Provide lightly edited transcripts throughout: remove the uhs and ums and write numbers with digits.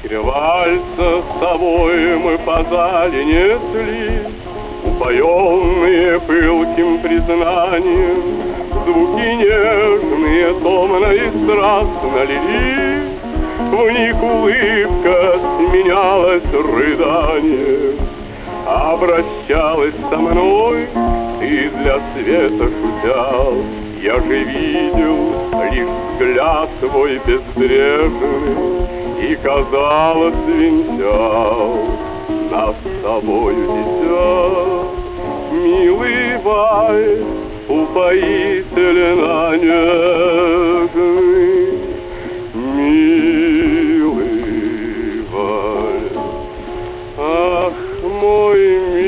Скрывальца с тобой мы по зале несли, упоенные пылким признанием, звуки нежные, томно и страстно лились, в них улыбка сменялась рыданием. Обращалась со мной ты для света шутя, я же видел лишь взгляд твой безбрежный, и, казалось, венчал нас с тобою дитя. Милый вальс, упоительно нежный, милый вальс. Ах, мой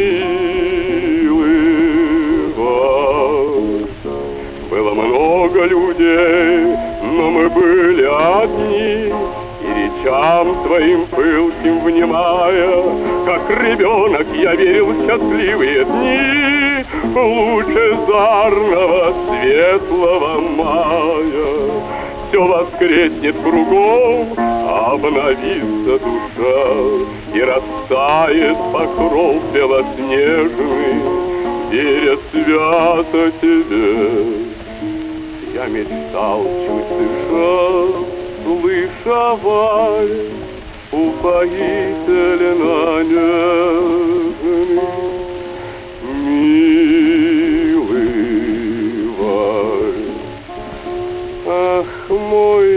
милый вальс. Было много людей, но мы были одни, и речам твоим пылким внимая, как ребенок я верил в счастливые дни лучезарного светлого мая. Все воскреснет кругом, обновится душа, и растает покров белоснежный, веря свято тебе. Я мечтал, чуть дыша, слыша вальс, упоительно нежный, милый вальс. Ах, мой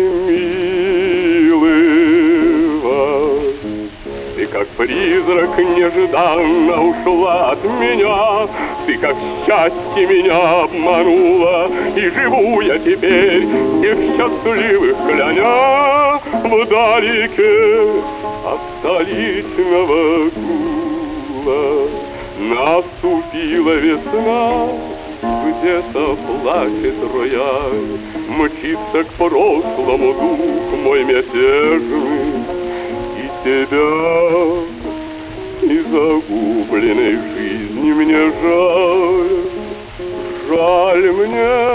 милый вальс, ты как призрак нежданно ушла от меня, ты как счастье меня обманула, и живу я теперь всех счастливых кляня вдалеке от столичного гула. Наступила весна, где-то плачет рояль, мчится к прошлому дух мой мятежный, и тебя, и загубленной жизни мне жаль, жаль мне.